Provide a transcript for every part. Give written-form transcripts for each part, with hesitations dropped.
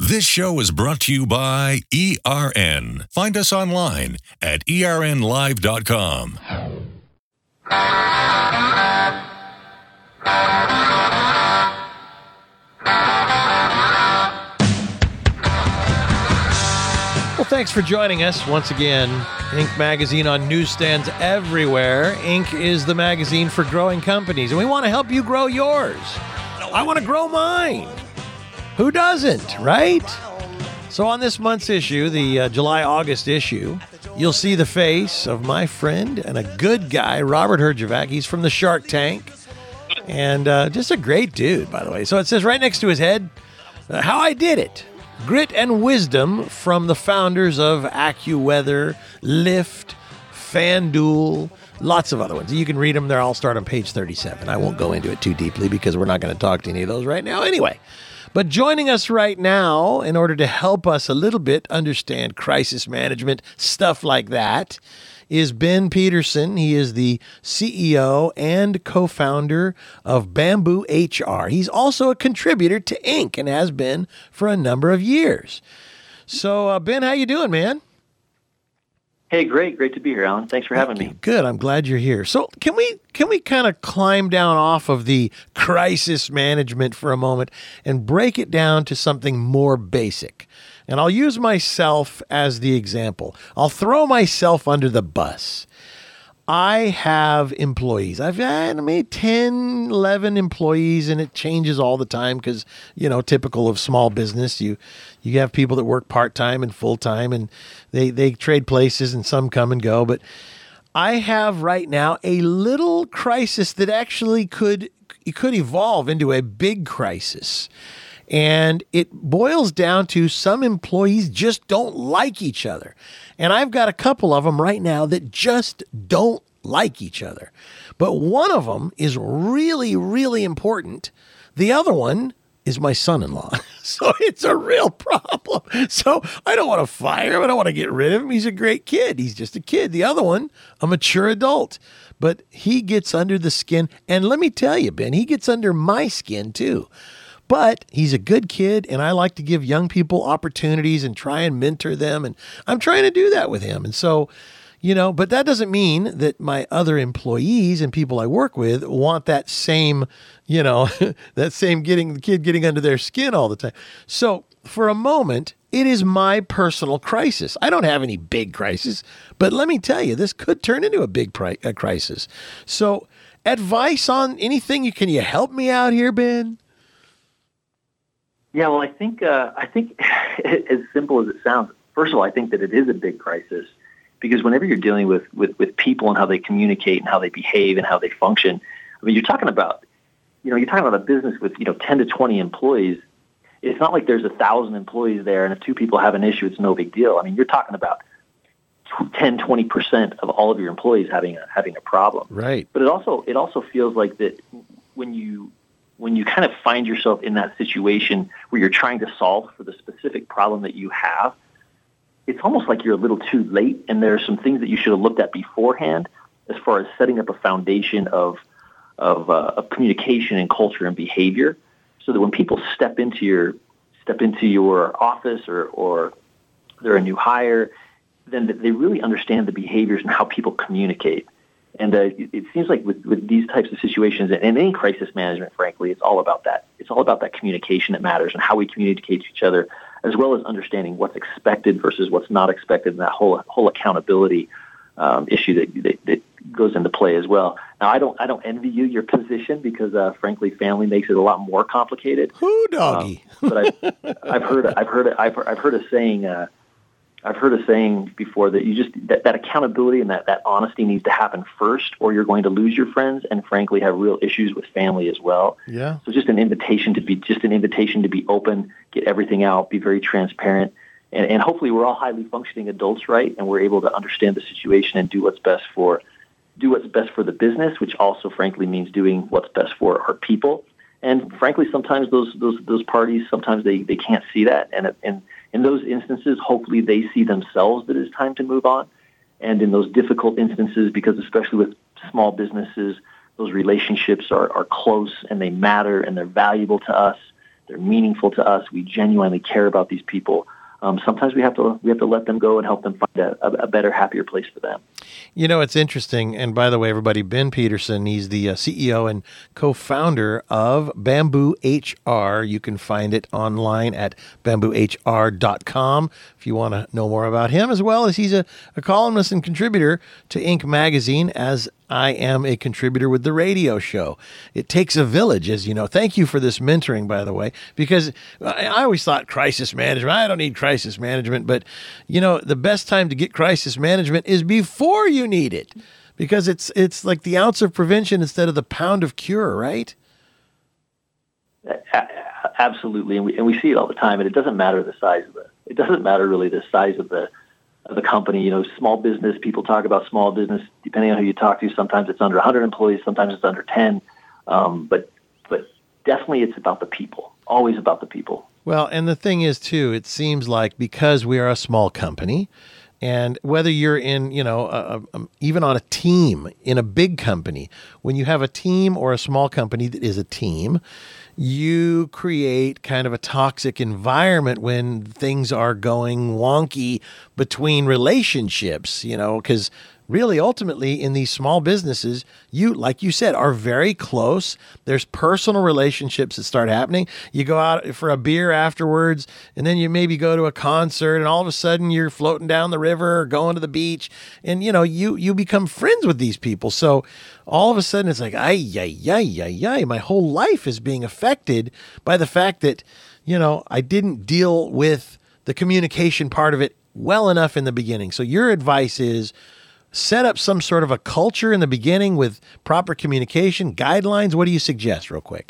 This show is brought to you by ERN. Find us online at ernlive.com. Well, thanks for joining us once again. Inc. Magazine on newsstands everywhere. Inc. is the magazine for growing companies, and we want to help you grow yours. I want to grow mine. Who doesn't, right? So on this month's issue, the July-August issue, you'll see the face of my friend and a good guy, Robert Herjavec. He's from the Shark Tank, and just a great dude, by the way. So it says right next to his head, How I Did It. Grit and wisdom from the founders of AccuWeather, Lyft, FanDuel, lots of other ones. You can read them. They'll all start on page 37. I won't go into it too deeply because we're not going to talk to any of those right now anyway. But joining us right now in order to help us a little bit understand crisis management, stuff like that, is Ben Peterson. He is the CEO and co-founder of Bamboo HR. He's also a contributor to Inc. and has been for a number of years. So, Ben, how you doing, man? Hey, great to be here, Alan. Thanks for having me. Good. I'm glad you're here. So can we kind of climb down off of the crisis management for a moment and break it down to something more basic? And I'll use myself as the example. I'll throw myself under the bus. I have employees. I've had maybe 10, 11 employees, and it changes all the time because, typical of small business, you have people that work part-time and full-time, and they trade places, and some come and go. But I have right now a little crisis that actually could evolve into a big crisis. And it boils down to some employees just don't like each other. And I've got a couple of them right now that just don't like each other. But one of them is really, really important. The other one is my son-in-law. So it's a real problem. So I don't want to fire him. I don't want to get rid of him. He's a great kid. He's just a kid. The other one, a mature adult. But he gets under the skin. And let me tell you, Ben, he gets under my skin too. But he's a good kid, and I like to give young people opportunities and try and mentor them, and I'm trying to do that with him. And so, but that doesn't mean that my other employees and people I work with want that same, that same getting under their skin all the time. So for a moment, it is my personal crisis. I don't have any big crisis, but let me tell you, this could turn into a big crisis. So advice on anything? Can you help me out here, Ben? Yeah, well, I think as simple as it sounds, first of all, I think that it is a big crisis because whenever you're dealing with people and how they communicate and how they behave and how they function, I mean, you're talking about a business with 10 to 20 employees. It's not like there's 1,000 employees there, and if two people have an issue, it's no big deal. I mean, you're talking about 10, 20% of all of your employees having a problem. Right. But it also feels like that when you kind of find yourself in that situation where you're trying to solve for the specific problem that you have, it's almost like you're a little too late, and there are some things that you should have looked at beforehand as far as setting up a foundation of communication and culture and behavior, so that when people step into your office or they're a new hire, then they really understand the behaviors and how people communicate. And it seems like with these types of situations and any crisis management, frankly, it's all about that. It's all about that communication that matters and how we communicate to each other, as well as understanding what's expected versus what's not expected, and that whole accountability issue that goes into play as well. Now, I don't envy you your position because, frankly, family makes it a lot more complicated. Who doggy? But I've heard a saying. I've heard a saying before that that accountability and that honesty needs to happen first, or you're going to lose your friends and, frankly, have real issues with family as well. Yeah. So just an invitation to be open, get everything out, be very transparent, and hopefully we're all highly functioning adults, right? And we're able to understand the situation and do what's best for the business, which also, frankly, means doing what's best for our people. And frankly, sometimes those parties, sometimes they can't see that, and in those instances, hopefully they see themselves that it's time to move on. And in those difficult instances, because especially with small businesses, those relationships are close and they matter and they're valuable to us. They're meaningful to us. We genuinely care about these people. Sometimes we have to let them go and help them find a better, happier place for them. You know, it's interesting. And by the way, everybody, Ben Peterson, he's the CEO and co-founder of Bamboo HR. You can find it online at bamboohr.com if you want to know more about him, as well as he's a columnist and contributor to Inc. magazine, as I am a contributor with the radio show. It takes a village, as you know. Thank you for this mentoring, by the way, because I always thought crisis management, I don't need crisis management, but you know, the best time to get crisis management is before you need it, because it's like the ounce of prevention instead of the pound of cure, right? Absolutely, and we see it all the time, and it doesn't matter the size of it doesn't matter really the size of the company. You know, small business, people talk about small business, depending on who you talk to, sometimes it's under 100 employees, sometimes it's under 10. But definitely it's about the people, always about the people. Well, and the thing is too, it seems like because we are a small company, and whether you're in, you know, even on a team in a big company, when you have a team or a small company that is a team, you create kind of a toxic environment when things are going wonky between relationships, you know, because really, ultimately, in these small businesses, you, like you said, are very close. There's personal relationships that start happening. You go out for a beer afterwards, and then you maybe go to a concert, and all of a sudden you're floating down the river or going to the beach, and you know, you become friends with these people. So all of a sudden it's like, my whole life is being affected by the fact that, you know, I didn't deal with the communication part of it well enough in the beginning. So your advice is, set up some sort of a culture in the beginning with proper communication, guidelines. What do you suggest, real quick?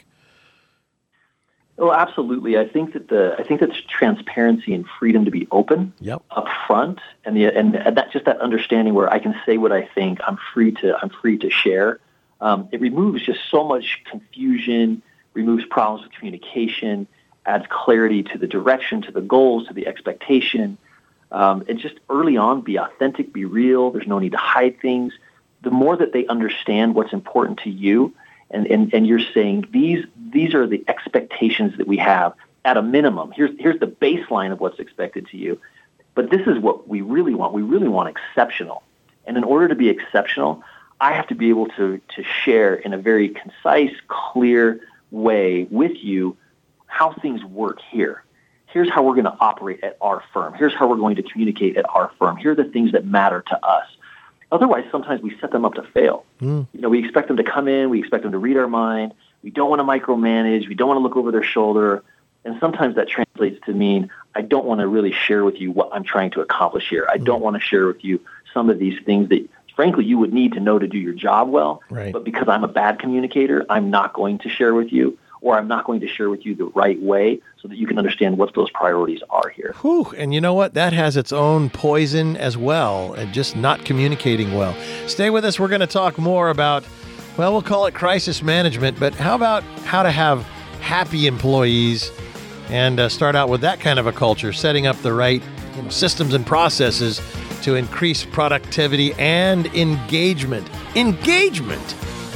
Well, absolutely. I think that's transparency and freedom to be open up front, and that just that understanding where I can say what I think. I'm free to share. It removes just so much confusion, removes problems with communication, adds clarity to the direction, to the goals, to the expectation. And just early on, be authentic, be real. There's no need to hide things. The more that they understand what's important to you, and you're saying these are the expectations that we have at a minimum. Here's the baseline of what's expected to you. But this is what we really want. We really want exceptional. And in order to be exceptional, I have to be able to share in a very concise, clear way with you how things work here. Here's how we're going to operate at our firm. Here's how we're going to communicate at our firm. Here are the things that matter to us. Otherwise, sometimes we set them up to fail. You know, we expect them to come in. We expect them to read our mind. We don't want to micromanage. We don't want to look over their shoulder. And sometimes that translates to mean I don't want to really share with you what I'm trying to accomplish here. I don't want to share with you some of these things that, frankly, you would need to know to do your job well. Right. But because I'm a bad communicator, I'm not going to share with you, or I'm not going to share with you the right way so that you can understand what those priorities are here. Whew. And you know what? That has its own poison as well, and just not communicating well. Stay with us. We're going to talk more about, well, we'll call it crisis management, but how about how to have happy employees and start out with that kind of a culture, setting up the right systems and processes to increase productivity and engagement. Engagement!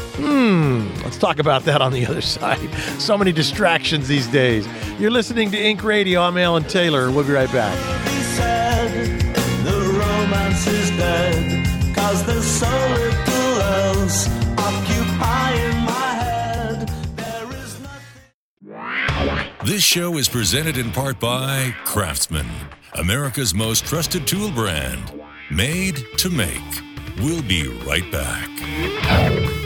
Let's talk about that on the other side. So many distractions these days. You're listening to Inc. Radio. I'm Alan Taylor. We'll be right back. He said the romance is dead, 'cause there's so little else occupying my head. There is nothing. This show is presented in part by Craftsman, America's most trusted tool brand. Made to make. We'll be right back.